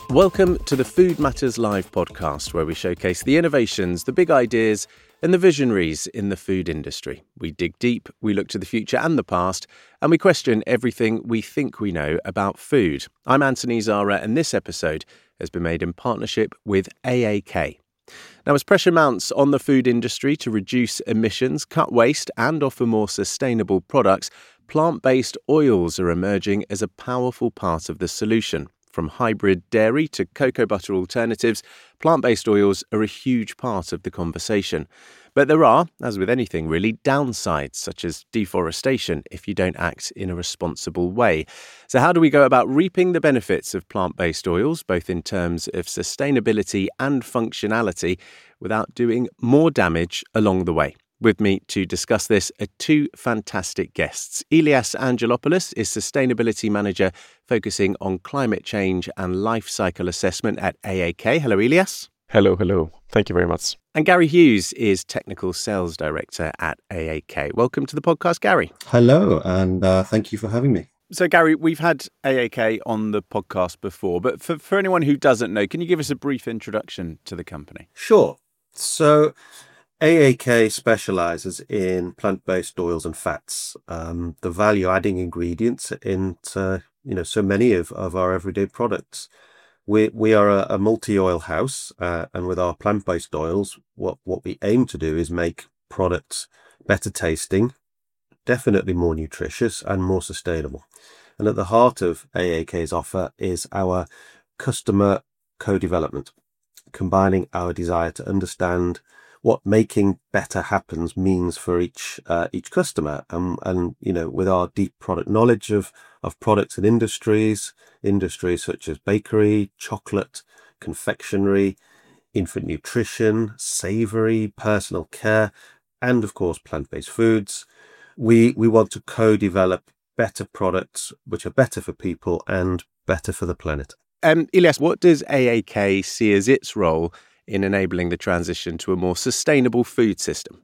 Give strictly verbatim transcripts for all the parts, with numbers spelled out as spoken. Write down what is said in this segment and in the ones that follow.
Welcome to the Food Matters Live podcast, where we showcase the innovations, the big ideas, and the visionaries in the food industry. We dig deep, we look to the future and the past, and we question everything we think we know about food. I'm Anthony Zara, and this episode has been made in partnership with A A K. Now, as pressure mounts on the food industry to reduce emissions, cut waste, and offer more sustainable products, plant-based oils are emerging as a powerful part of the solution. From hybrid dairy to cocoa butter alternatives, plant-based oils are a huge part of the conversation. But there are, as with anything really, downsides, such as deforestation, if you don't act in a responsible way. So how do we go about reaping the benefits of plant-based oils, both in terms of sustainability and functionality, without doing more damage along the way? With me to discuss this are two fantastic guests. Ilias Angelopoulos is Sustainability Manager focusing on climate change and life cycle assessment at A A K. Hello, Ilias. Hello, hello. Thank you very much. And Gary Hughes is Technical Sales Director at A A K. Welcome to the podcast, Gary. Hello, and uh, thank you for having me. So, Gary, we've had A A K on the podcast before, but for, for anyone who doesn't know, can you give us a brief introduction to the company? Sure. So, A A K specializes in plant-based oils and fats, um, the value-adding ingredients into you know so many of, of our everyday products. We we are a, a multi-oil house, uh, and with our plant-based oils, what what we aim to do is make products better tasting, definitely more nutritious, and more sustainable. And at the heart of A A K's offer is our customer co-development, combining our desire to understand what making better happens means for each uh, each customer, um, and you know, with our deep product knowledge of of products and industries, industries such as bakery, chocolate, confectionery, infant nutrition, savoury, personal care, and of course plant-based foods, we we want to co-develop better products which are better for people and better for the planet. Um, Ilias, what does A A K see as its role in enabling the transition to a more sustainable food system?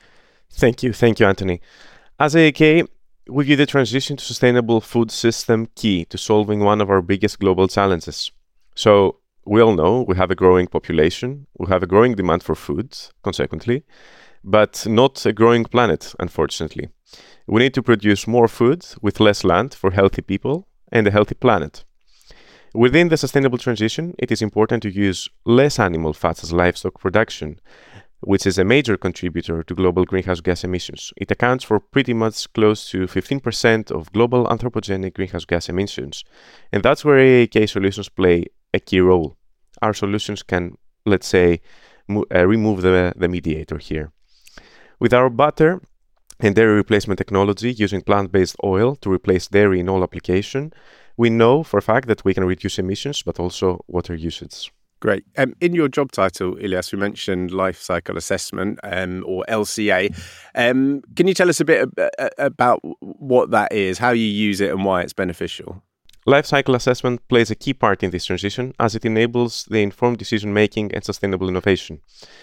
Thank you. Thank you, Anthony. As A A K, we view the transition to sustainable food system key to solving one of our biggest global challenges. So we all know we have a growing population, we have a growing demand for food, consequently, but not a growing planet, unfortunately. We need to produce more food with less land for healthy people and a healthy planet. Within the sustainable transition, it is important to use less animal fats as livestock production, which is a major contributor to global greenhouse gas emissions. It accounts for pretty much close to fifteen percent of global anthropogenic greenhouse gas emissions. And that's where A A K solutions play a key role. Our solutions can, let's say, mo- uh, remove the, the mediator here. With our butter and dairy replacement technology using plant-based oil to replace dairy in all application, we know for a fact that we can reduce emissions, but also water usage. Great. Um, in your job title, Ilias, we mentioned life cycle assessment, um, or L C A. Um, can you tell us a bit ab- about what that is, how you use it and why it's beneficial? Life cycle assessment plays a key part in this transition as it enables the informed decision-making and sustainable innovation.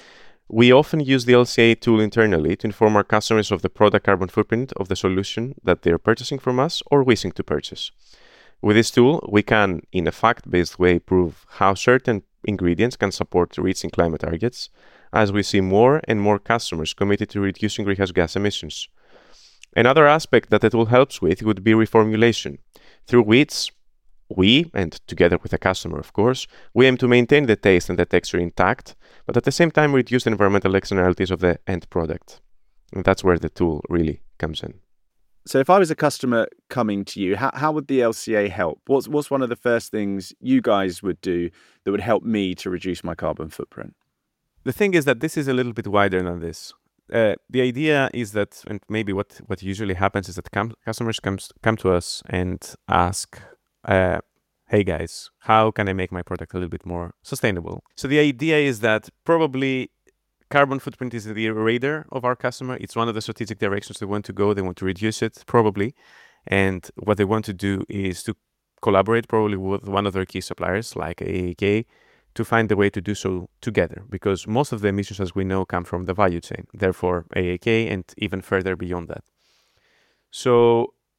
We often use the L C A tool internally to inform our customers of the product carbon footprint of the solution that they are purchasing from us or wishing to purchase. With this tool, we can, in a fact-based way, prove how certain ingredients can support reaching climate targets, as we see more and more customers committed to reducing greenhouse gas emissions. Another aspect that the tool helps with would be reformulation, through which we, and together with the customer, of course, we aim to maintain the taste and the texture intact, but at the same time reduce the environmental externalities of the end product. And that's where the tool really comes in. So if I was a customer coming to you, how, how would the L C A help? What's, what's one of the first things you guys would do that would help me to reduce my carbon footprint? The thing is that this is a little bit wider than this. Uh, the idea is that, and maybe what, what usually happens is that com- customers comes, come to us and ask, uh, hey guys, how can I make my product a little bit more sustainable? So the idea is that probably carbon footprint is the radar of our customer. It's one of the strategic directions they want to go. They want to reduce it, probably. And what they want to do is to collaborate probably with one of their key suppliers, like A A K, to find a way to do so together, because most of the emissions, as we know, come from the value chain, therefore A A K and even further beyond that. So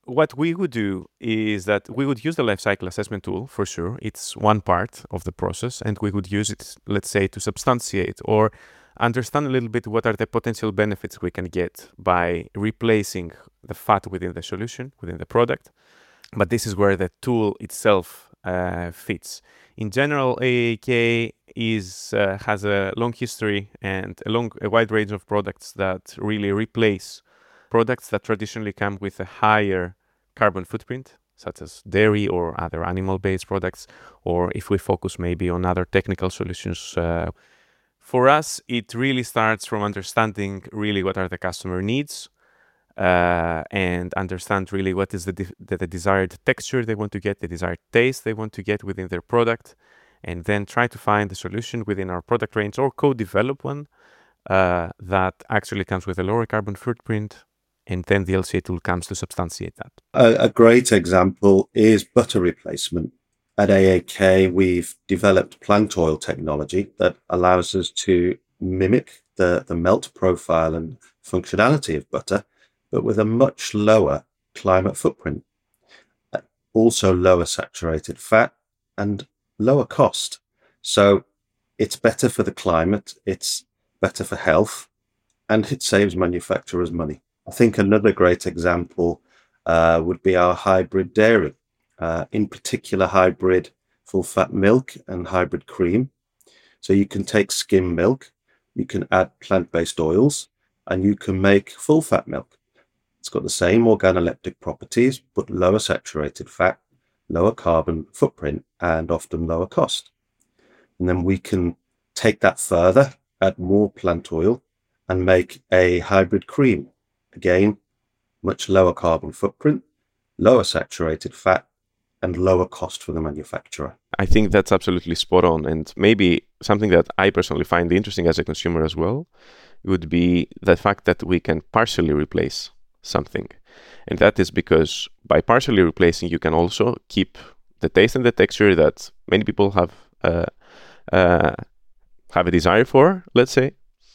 what we would do is that we would use the life cycle assessment tool for sure. It's one part of the process, and we would use it, let's say, to substantiate or understand a little bit what are the potential benefits we can get by replacing the fat within the solution, within the product. But this is where the tool itself uh, fits. In general, A A K is uh, has a long history and a long, a wide range of products that really replace products that traditionally come with a higher carbon footprint, such as dairy or other animal-based products, or if we focus maybe on other technical solutions. Uh, for us, it really starts from understanding really what are the customer needs, uh, and understand really what is the, de- the, the desired texture they want to get, the desired taste they want to get within their product, and then try to find the solution within our product range or co-develop one uh, that actually comes with a lower carbon footprint. And then the L C A tool comes to substantiate that. A, a great example is butter replacement. At A A K, we've developed plant oil technology that allows us to mimic the, the melt profile and functionality of butter, but with a much lower climate footprint. Also lower saturated fat and lower cost. So it's better for the climate, it's better for health, and it saves manufacturers money. I think another great example uh, would be our hybrid dairy, uh, in particular hybrid full-fat milk and hybrid cream. So you can take skim milk, you can add plant-based oils, and you can make full-fat milk. It's got the same organoleptic properties, but lower saturated fat, lower carbon footprint, and often lower cost. And then we can take that further, add more plant oil, and make a hybrid cream. Again, much lower carbon footprint, lower saturated fat, and lower cost for the manufacturer. I think that's absolutely spot on. And maybe something that I personally find interesting as a consumer as well would be the fact that we can partially replace something. And that is because by partially replacing, you can also keep the taste and the texture that many people have uh, uh, have a desire for, let's say.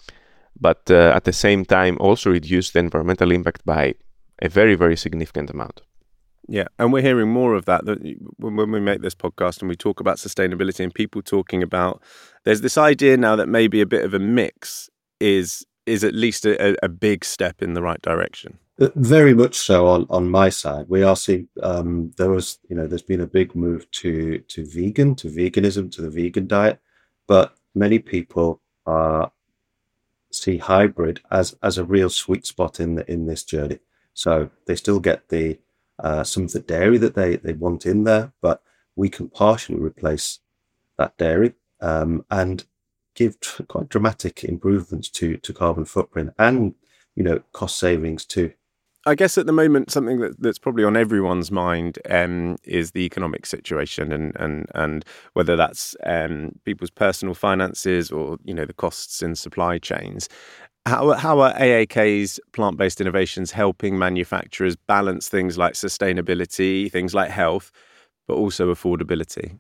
But uh, at the same time also reduce the environmental impact by a very, very significant amount. Yeah, and we're hearing more of that, that when we make this podcast and we talk about sustainability and people talking about, there's this idea now that maybe a bit of a mix is is at least a, a big step in the right direction. Very much so on, on my side. We are seeing, um, there was, you know, there's been a big move to, to vegan, to veganism, to the vegan diet, but many people are see hybrid as as a real sweet spot in the, in this journey. So they still get the uh, some of the dairy that they they want in there, but we can partially replace that dairy um, and give tr- quite dramatic improvements to to carbon footprint and, you know, cost savings too. I guess at the moment, something that, that's probably on everyone's mind um, is the economic situation, and and and whether that's um, people's personal finances or, you know, the costs in supply chains. How how are A A K's plant-based innovations helping manufacturers balance things like sustainability, things like health, but also affordability?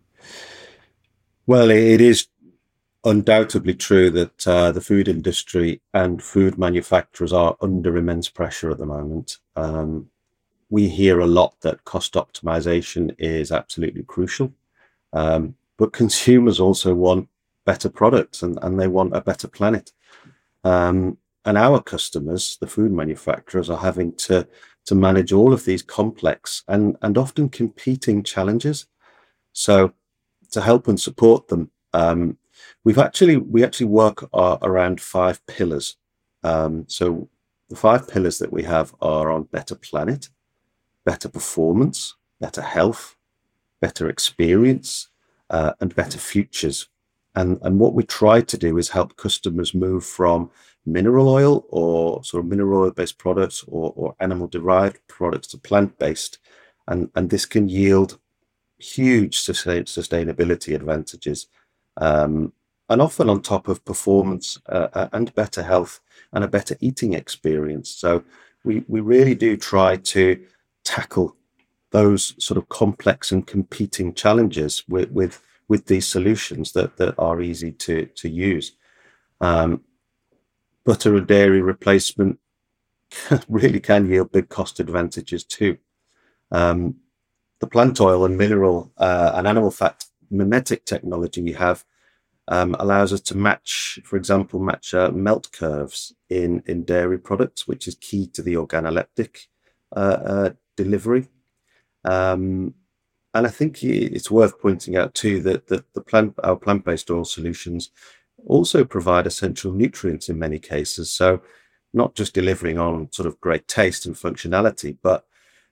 Well, it is undoubtedly true that uh, the food industry and food manufacturers are under immense pressure at the moment. Um, we hear a lot that cost optimization is absolutely crucial, um, but consumers also want better products and, and they want a better planet. Um, and our customers, the food manufacturers, are having to to manage all of these complex and, and often competing challenges. So to help and support them, um, We've actually we actually work uh, around five pillars. Um, so the five pillars that we have are on better planet, better performance, better health, better experience, uh, and better futures. And and what we try to do is help customers move from mineral oil or sort of mineral oil based products or, or animal derived products to plant based, and and this can yield huge sustain, sustainability advantages. Um, and often on top of performance uh, and better health and a better eating experience. So we, we really do try to tackle those sort of complex and competing challenges with with, with these solutions that, that are easy to, to use. Um, butter and dairy replacement really can yield big cost advantages too. Um, the plant oil and mineral uh, and animal fat mimetic technology you have um, allows us to match, for example, match uh, melt curves in, in dairy products, which is key to the organoleptic uh, uh, delivery. Um, and I think it's worth pointing out too that, that the plant, our plant-based oil solutions also provide essential nutrients in many cases. So not just delivering on sort of great taste and functionality, but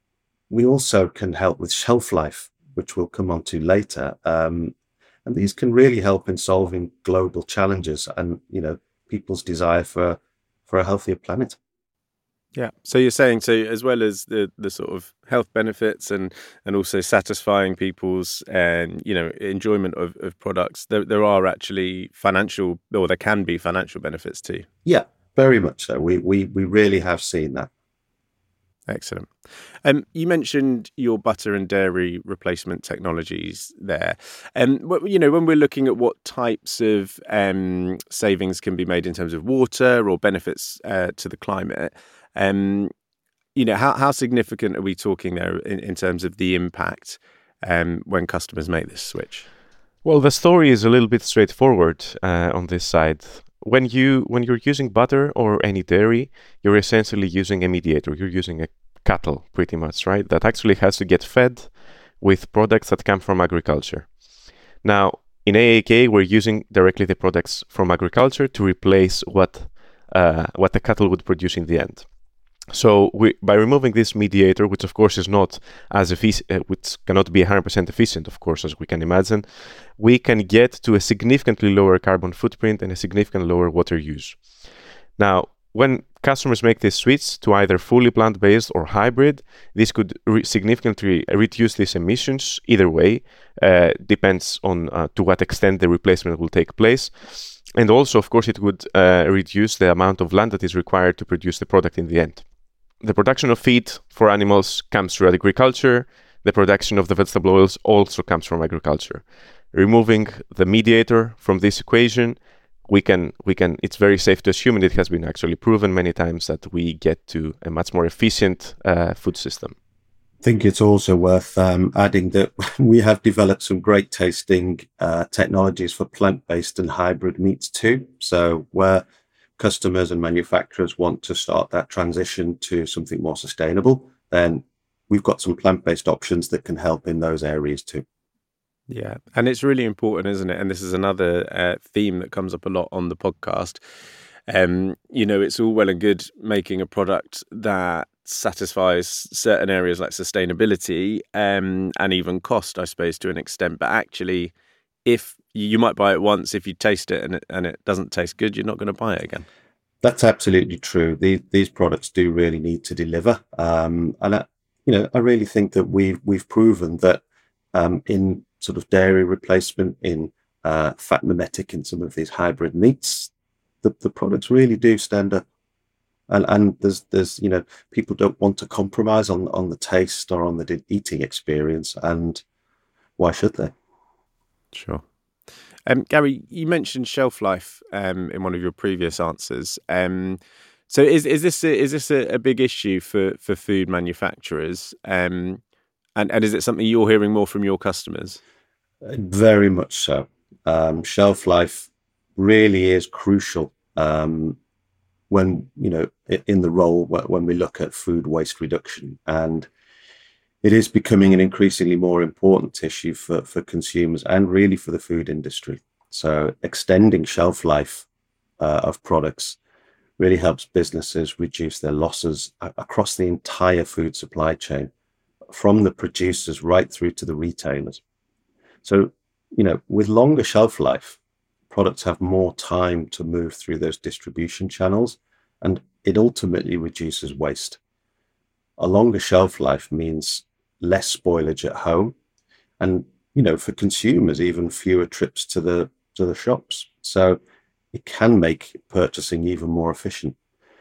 we also can help with shelf life, which we'll come on to later. Um, and these can really help in solving global challenges and, you know, people's desire for, for a healthier planet. Yeah. So you're saying, so as well as the, the sort of health benefits and, and also satisfying people's and, you know, enjoyment of, of products, there, there are actually financial, or there can be financial benefits too. Yeah, very much so. We, we, we really have seen that. Excellent. Um, you mentioned your butter and dairy replacement technologies there. And, um, you know, when we're looking at what types of um, savings can be made in terms of water or benefits uh, to the climate, um, you know, how, how significant are we talking there in, in terms of the impact um, when customers make this switch? Well, the story is a little bit straightforward uh, on this side. When you when you're using butter or any dairy, you're essentially using a mediator. You're using a cattle, pretty much, right? That actually has to get fed with products that come from agriculture. Now, in A A K, we're using directly the products from agriculture to replace what uh, what the cattle would produce in the end. So we, by removing this mediator, which of course is not as efficient, uh, which cannot be one hundred percent efficient, of course, as we can imagine, we can get to a significantly lower carbon footprint and a significantly lower water use. Now, when customers make this switch to either fully plant-based or hybrid, this could re- significantly reduce these emissions. Either way, uh, depends on uh, to what extent the replacement will take place. And also, of course, it would uh, reduce the amount of land that is required to produce the product in the end. The production of feed for animals comes through agriculture. The production of the vegetable oils also comes from agriculture. Removing the mediator from this equation, we can, we can. It's very safe to assume, and it has been actually proven many times, that we get to a much more efficient uh, food system. I think it's also worth um, adding that we have developed some great tasting uh, technologies for plant-based and hybrid meats too. So where customers and manufacturers want to start that transition to something more sustainable, then we've got some plant-based options that can help in those areas too. Yeah, and it's really important, isn't it? And this is another uh, theme that comes up a lot on the podcast. Um, you know, it's all well and good making a product that satisfies certain areas like sustainability um, and even cost, I suppose, to an extent. But actually, if you might buy it once, if you taste it and it, and it doesn't taste good, you're not going to buy it again. That's absolutely true. These these products do really need to deliver, um, and I, you know, I really think that we've we've proven that um, in sort of dairy replacement, in uh, fat mimetic, in some of these hybrid meats, the, the products really do stand up. And and there's there's you know, people don't want to compromise on on the taste or on the eating experience, and why should they? Sure. Um, Gary, you mentioned shelf life um, in one of your previous answers. Um, so is is this a, is this a, a big issue for, for food manufacturers? Um, and and is it something you're hearing more from your customers? Very much so. Um, shelf life really is crucial. Um, when, you know, in the role when we look at food waste reduction, and it is becoming an increasingly more important issue for, for consumers and really for the food industry. So extending shelf life uh, of products really helps businesses reduce their losses a- across the entire food supply chain, from the producers right through to the retailers. So, you know, with longer shelf life, products have more time to move through those distribution channels, and it ultimately reduces waste. A longer shelf life means less spoilage at home, and, you know, for consumers, even fewer trips to the to the shops. So it can make purchasing even more efficient.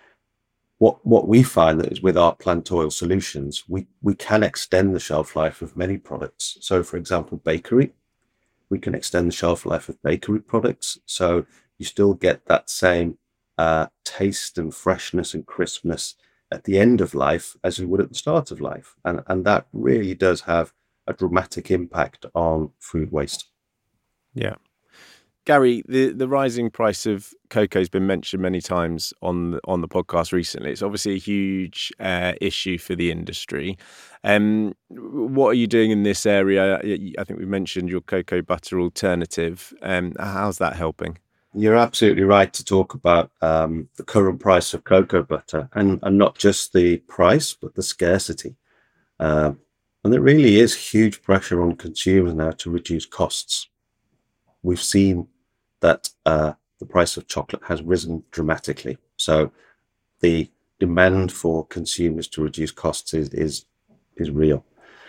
What what we find that is with our plant oil solutions, we we can extend the shelf life of many products. So, for example, bakery, we can extend the shelf life of bakery products. So you still get that same uh, taste and freshness and crispness at the end of life as we would at the start of life. And, and that really does have a dramatic impact on food waste. Yeah. Gary, the, the rising price of cocoa has been mentioned many times on the, on the podcast recently. It's obviously a huge uh, issue for the industry. Um, what are you doing in this area? I think we mentioned your cocoa butter alternative. Um, how's that helping? You're absolutely right to talk about um, the current price of cocoa butter, and, and not just the price, but the scarcity. Uh, and there really is huge pressure on consumers now to reduce costs. We've seen that uh, the price of chocolate has risen dramatically. So the demand for consumers to reduce costs is, is, is real.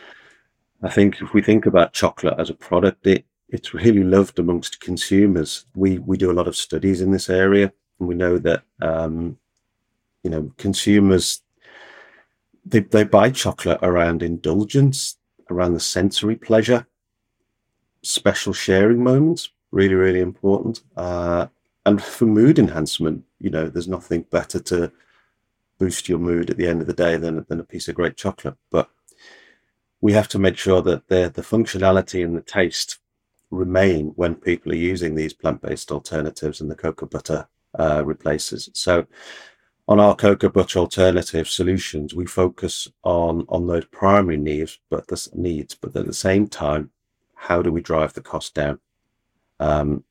I think if we think about chocolate as a product, it, it's really loved amongst consumers. We, we do a lot of studies in this area, and we know that, um, you know, consumers, they, they buy chocolate around indulgence, around the sensory pleasure, special sharing moments. Really, really important. Uh, and for mood enhancement, you know, there's nothing better to boost your mood at the end of the day than, than a piece of great chocolate. But we have to make sure that the, the functionality and the taste remain when people are using these plant-based alternatives and the cocoa butter uh, replaces. So on our cocoa butter alternative solutions, we focus on, on those primary needs, but the needs, but at the same time, how do we drive the cost down? Um,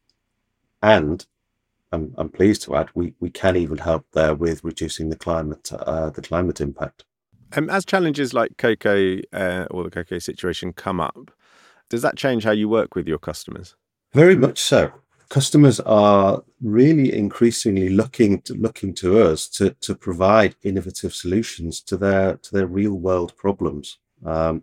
and I'm, I'm pleased to add, we, we can even help there with reducing the climate, uh, the climate impact. Um, as challenges like cocoa uh, or the cocoa situation come up, does that change how you work with your customers? Very much so. Customers are really increasingly looking to looking to us to to provide innovative solutions to their to their real world problems. Um,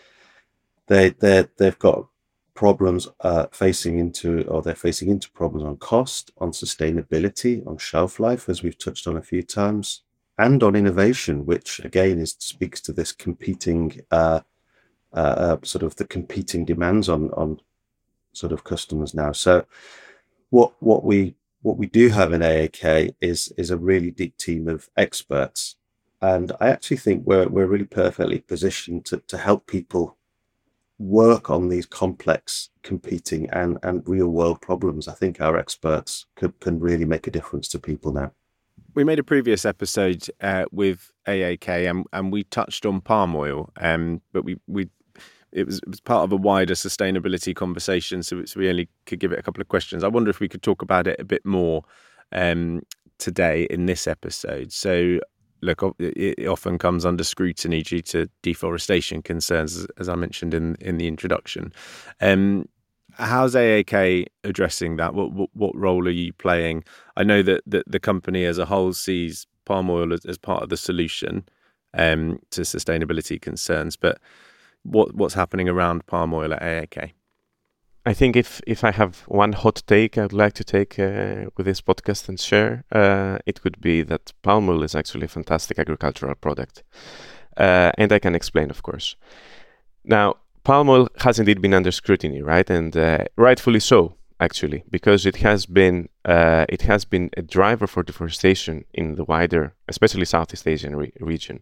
they they they've got problems uh, facing into, or they're facing into problems on cost, on sustainability, on shelf life, as we've touched on a few times, and on innovation, which again is speaks to this competing, uh, uh, uh, sort of the competing demands on on sort of customers now. So, what what we what we do have in A A K is is a really deep team of experts, and I actually think we're we're really perfectly positioned to to help people work on these complex, competing and, and real world problems. I think our experts could, can really make a difference to people now. We made a previous episode uh, with A A K and, and we touched on palm oil, um, but we, we it was, it was part of a wider sustainability conversation, so, so we only could give it a couple of questions. I wonder if we could talk about it a bit more um, today in this episode. So look, it often comes under scrutiny due to deforestation concerns, as I mentioned in, in the introduction. Um, how's A A K addressing that? What, what what role are you playing? I know that, that the company as a whole sees palm oil as, as part of the solution um, to sustainability concerns, but what what's happening around palm oil at A A K? I think if, if I have one hot take I'd like to take uh, with this podcast and share, uh, it could be that palm oil is actually a fantastic agricultural product. Uh, and I can explain, of course. Now, palm oil has indeed been under scrutiny, right? And uh, rightfully so, actually, because it has been uh, it has been a driver for deforestation in the wider, especially Southeast Asian re- region.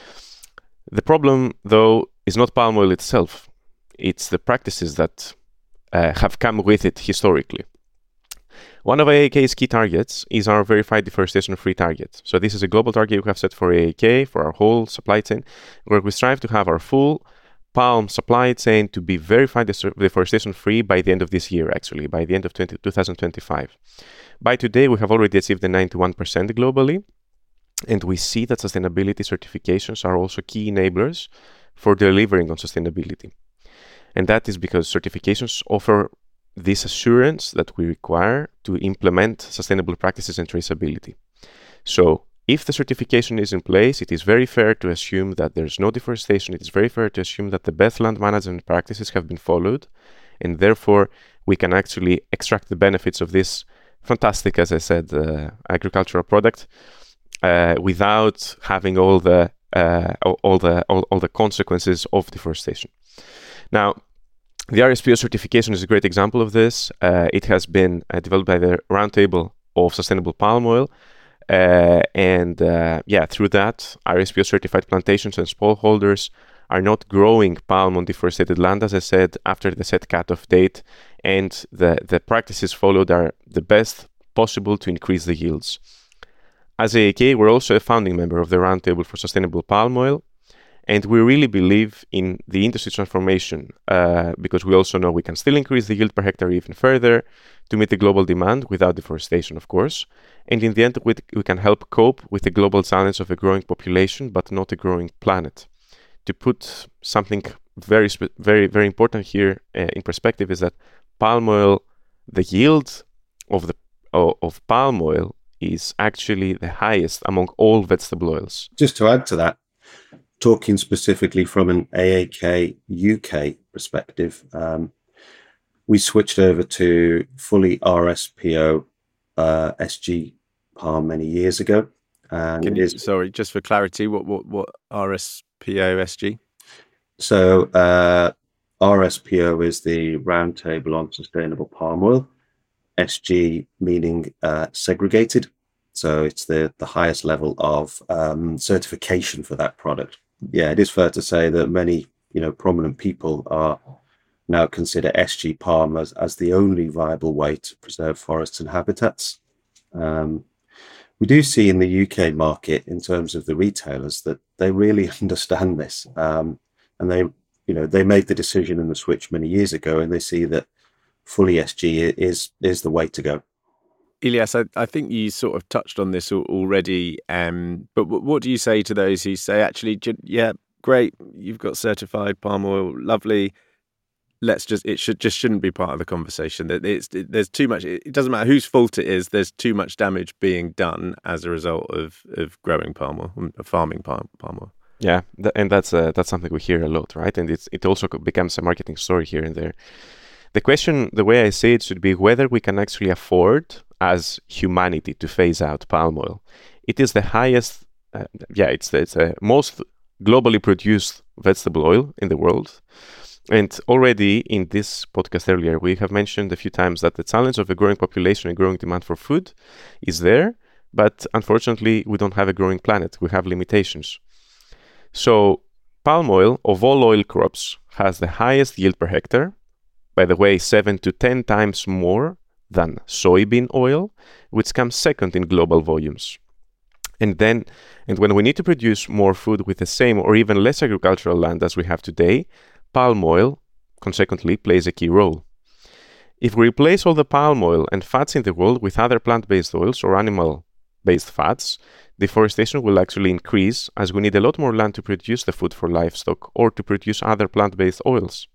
The problem, though, is not palm oil itself. It's the practices that Uh, have come with it historically. One of A A K's key targets is our verified deforestation-free target. So this is a global target we have set for A A K, for our whole supply chain, where we strive to have our full palm supply chain to be verified deforestation-free by the end of this year, actually, by the end of twenty twenty-five. By today, we have already achieved the ninety-one percent globally, and we see that sustainability certifications are also key enablers for delivering on sustainability. And that is because certifications offer this assurance that we require to implement sustainable practices and traceability. So if the certification is in place, it is very fair to assume that there's no deforestation. It is very fair to assume that the best land management practices have been followed. And therefore, we can actually extract the benefits of this fantastic, as I said, uh, agricultural product uh, without having all the uh, all the all, all the consequences of deforestation. Now, the R S P O certification is a great example of this. Uh, it has been uh, developed by the Roundtable of Sustainable Palm Oil, Uh, and uh, yeah, through that, R S P O certified plantations and smallholders are not growing palm on deforested land, as I said, after the set cutoff date, and the, the practices followed are the best possible to increase the yields. As A A K, we're also a founding member of the Roundtable for Sustainable Palm Oil, and we really believe in the industry transformation uh, because we also know we can still increase the yield per hectare even further to meet the global demand without deforestation, of course. And in the end, we, we can help cope with the global challenge of a growing population, but not a growing planet. To put something very, very, very important here uh, in perspective is that palm oil, the yield of the uh, of palm oil is actually the highest among all vegetable oils. Just to add to that, talking specifically from an A A K U K perspective, um, we switched over to fully R S P O uh, S G palm many years ago. And Can it you, is, sorry, just for clarity, what what what R S P O S G? So uh, R S P O is the Roundtable on Sustainable Palm Oil. S G meaning uh, segregated. So it's the, the highest level of um, certification for that product. Yeah, it is fair to say that many, you know, prominent people are now consider S G palm as, as the only viable way to preserve forests and habitats. Um, we do see in the U K market, in terms of the retailers, that they really understand this. Um, and they, you know, they made the decision and the switch many years ago, and they see that fully S G is is the way to go. Ilias, I, I think you sort of touched on this already, um, but w- what do you say to those who say, actually, yeah, great, you've got certified palm oil, lovely, let's just, it should just shouldn't be part of the conversation, that it's, it, there's too much, it doesn't matter whose fault it is, there's too much damage being done as a result of, of growing palm oil, farming palm, palm oil. Yeah, th- and that's uh, that's something we hear a lot, right? And it's, it also becomes a marketing story here and there. The question, the way I say it, should be whether we can actually afford as humanity to phase out palm oil. It is the highest, uh, yeah, it's the, it's the most globally produced vegetable oil in the world. And already in this podcast earlier, we have mentioned a few times that the challenge of a growing population and growing demand for food is there, but unfortunately, we don't have a growing planet. We have limitations. So palm oil, of all oil crops, has the highest yield per hectare. By the way, seven to ten times more than soybean oil, which comes second in global volumes. And then, and when we need to produce more food with the same or even less agricultural land as we have today, palm oil, consequently, plays a key role. If we replace all the palm oil and fats in the world with other plant-based oils or animal-based fats, deforestation will actually increase as we need a lot more land to produce the food for livestock or to produce other plant-based oils.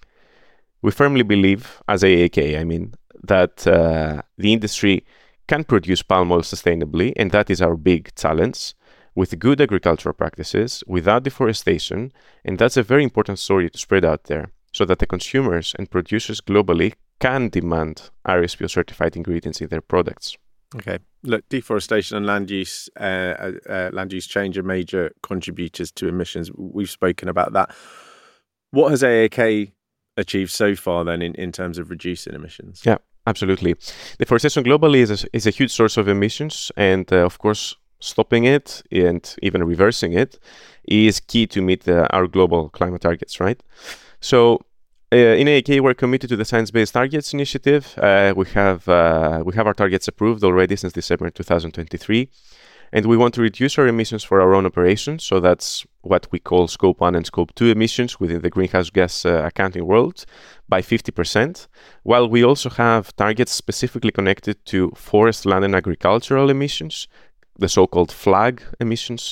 We firmly believe, as A A K, I mean, that uh, the industry can produce palm oil sustainably, and that is our big challenge, with good agricultural practices, without deforestation, and that's a very important story to spread out there, so that the consumers and producers globally can demand R S P O certified ingredients in their products. Okay. Look, deforestation and land use, uh, uh, land use change are major contributors to emissions. We've spoken about that. What has A A K achieved so far then in, in terms of reducing emissions? Yeah, absolutely. Deforestation globally is a, is a huge source of emissions, and uh, of course, stopping it and even reversing it is key to meet uh, our global climate targets, right? So uh, in A A K, we're committed to the Science Based Targets Initiative. Uh, we have uh, we have our targets approved already since December two thousand twenty-three. And we want to reduce our emissions for our own operations. So that's what we call Scope one and Scope two emissions within the greenhouse gas uh, accounting world by fifty percent, while we also have targets specifically connected to forest, land, and agricultural emissions, the so-called FLAG emissions.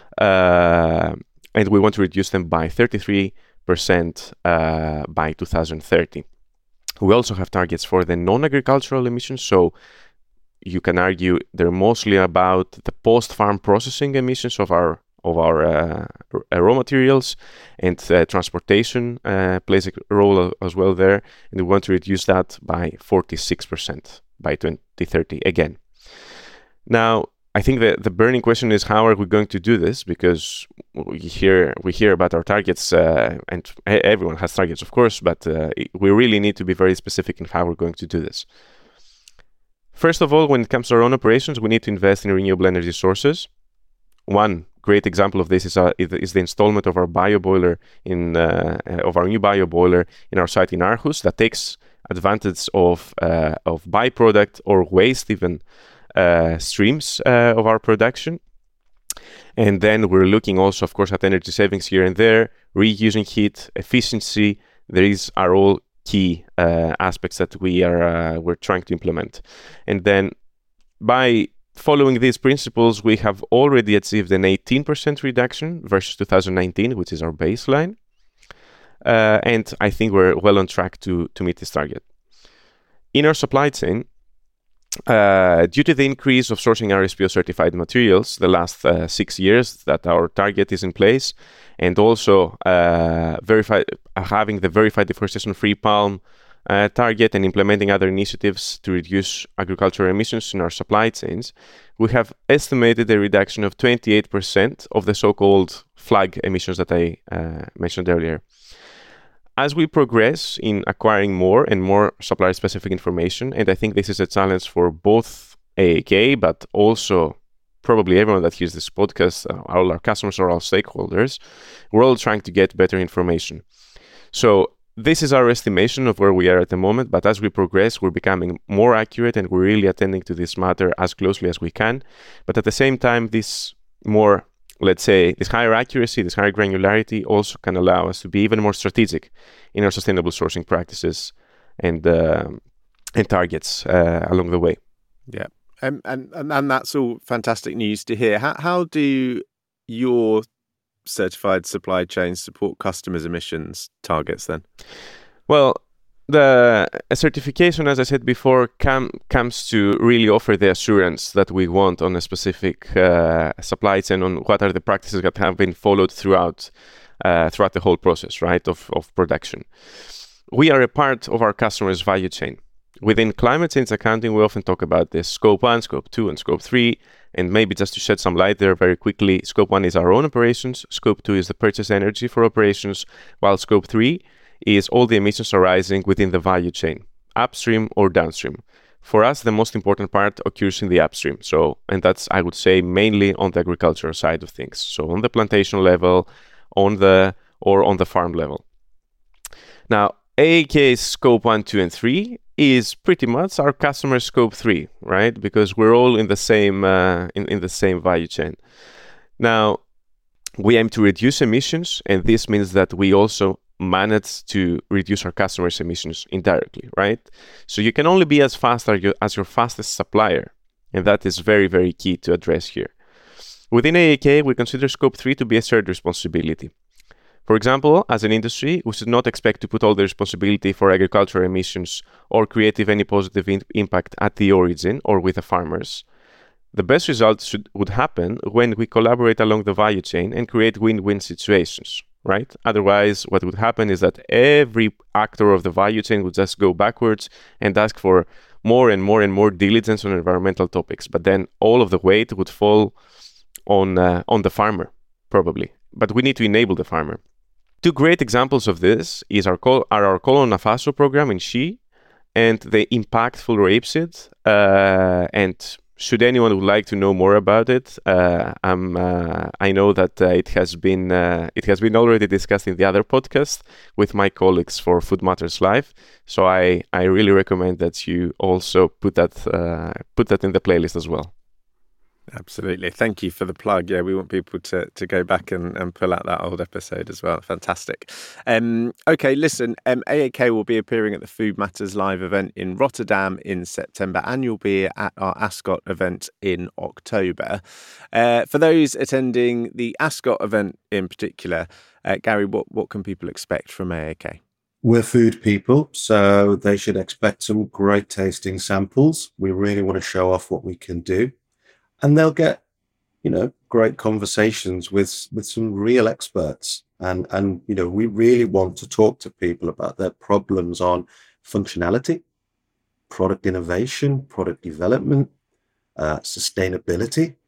Uh, and we want to reduce them by thirty-three percent uh, by two thousand thirty. We also have targets for the non-agricultural emissions. So you can argue they're mostly about the post-farm processing emissions of our of our uh, raw materials, and uh, transportation uh, plays a role as well there. And we want to reduce that by forty-six percent by twenty thirty again. Now, I think the, the burning question is, how are we going to do this? Because we hear we hear about our targets, uh, and everyone has targets, of course, but uh, we really need to be very specific in how we're going to do this. First of all, when it comes to our own operations, we need to invest in renewable energy sources. One great example of this is, uh, is the installment of our bio boiler in uh, of our new bio boiler in our site in Aarhus that takes advantage of uh, of byproduct or waste even uh, streams uh, of our production. And then we're looking also, of course, at energy savings here and there, reusing heat, efficiency. These are all key uh, aspects that we are uh, we're trying to implement. And then by following these principles, we have already achieved an eighteen percent reduction versus two thousand nineteen, which is our baseline. Uh, and I think we're well on track to, to meet this target. In our supply chain, uh, due to the increase of sourcing R S P O certified materials the last uh, six years that our target is in place, and also uh, verify, having the verified deforestation-free palm uh, target and implementing other initiatives to reduce agricultural emissions in our supply chains, we have estimated a reduction of twenty-eight percent of the so-called flag emissions that I uh, mentioned earlier. As we progress in acquiring more and more supplier-specific information, and I think this is a challenge for both A A K, but also probably everyone that hears this podcast, uh, all our customers or our stakeholders, we're all trying to get better information. So this is our estimation of where we are at the moment, but as we progress, we're becoming more accurate and we're really attending to this matter as closely as we can. But at the same time, this more, let's say, this higher accuracy, this higher granularity also can allow us to be even more strategic in our sustainable sourcing practices and uh, and targets uh, along the way. Yeah, um, and, and and that's all fantastic news to hear. How how do your certified supply chains support customers' emissions targets then? Well, the certification, as I said before, com- comes to really offer the assurance that we want on a specific uh, supply chain, on what are the practices that have been followed throughout uh, throughout the whole process, right, of, of production. We are a part of our customers' value chain. Within climate change accounting, we often talk about this scope one, scope two, and scope three. And maybe just to shed some light there very quickly, scope one is our own operations, scope two is the purchase energy for operations, while scope three is all the emissions arising within the value chain, upstream or downstream. For us, the most important part occurs in the upstream. So, and that's, I would say, mainly on the agricultural side of things. So on the plantation level, on the, or on the farm level. Now, A A K's scope one, two, and three is pretty much our customer scope three, right? Because we're all in the same uh, in, in the same value chain. Now, we aim to reduce emissions, and this means that we also manage to reduce our customers' emissions indirectly, right? So you can only be as fast as your, as your fastest supplier, and that is very, very key to address here. Within A A K, we consider scope three to be a shared responsibility. For example, as an industry, we should not expect to put all the responsibility for agricultural emissions or create any positive in- impact at the origin or with the farmers. The best results should, would happen when we collaborate along the value chain and create win-win situations, right? Otherwise, what would happen is that every actor of the value chain would just go backwards and ask for more and more and more diligence on environmental topics. But then all of the weight would fall on uh, on the farmer, probably. But we need to enable the farmer. Two great examples of this is our col- are our Colon Nafaso program in She and the Impactful Rapeseed. Uh, and should anyone would like to know more about it, uh, I'm, uh, I know that uh, it has been uh, it has been already discussed in the other podcast with my colleagues for Food Matters Live. So I, I really recommend that you also put that uh, put that in the playlist as well. Absolutely. Thank you for the plug. Yeah, we want people to, to go back and, and pull out that old episode as well. Fantastic. Um, okay, listen, um, A A K will be appearing at the Food Matters Live event in Rotterdam in September, and you'll be at our Ascot event in October. Uh, for those attending the Ascot event in particular, uh, Gary, what, what can people expect from A A K? We're food people, so they should expect some great tasting samples. We really want to show off what we can do. And they'll get, you know, great conversations with, with some real experts. And, and, you know, we really want to talk to people about their problems on functionality, product innovation, product development, uh, sustainability.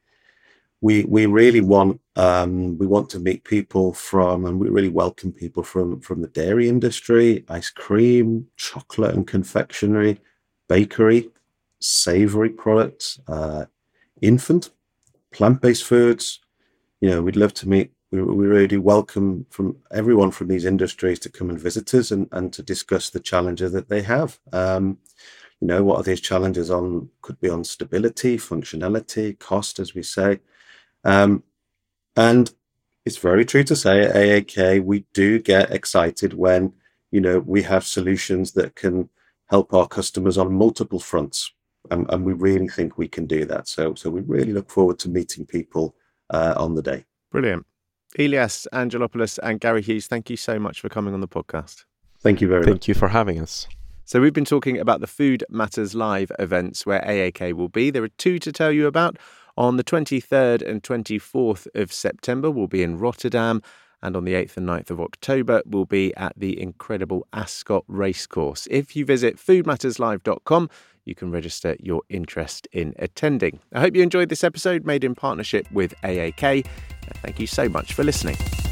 We we really want um, we want to meet people from, and we really welcome people from, from the dairy industry, ice cream, chocolate and confectionery, bakery. savory products, uh, infant, plant-based foods. You know, we'd love to meet. We, we really welcome from everyone from these industries to come and visit us and, and to discuss the challenges that they have. Um, you know, what are these challenges on? Could be on stability, functionality, cost, as we say. Um, and it's very true to say at A A K, we do get excited when, you know, we have solutions that can help our customers on multiple fronts. And, and we really think we can do that. So, so we really look forward to meeting people uh, on the day. Brilliant. Ilias Angelopoulos and Gary Hughes, thank you so much for coming on the podcast. Thank you very Thank much. Thank you for having us. So we've been talking about the Food Matters Live events where A A K will be. There are two to tell you about. On the twenty-third and twenty-fourth of September, we'll be in Rotterdam. And on the eighth and ninth of October, we'll be at the incredible Ascot Racecourse. If you visit food matters live dot com, you can register your interest in attending. I hope you enjoyed this episode made in partnership with A A K. Thank you so much for listening.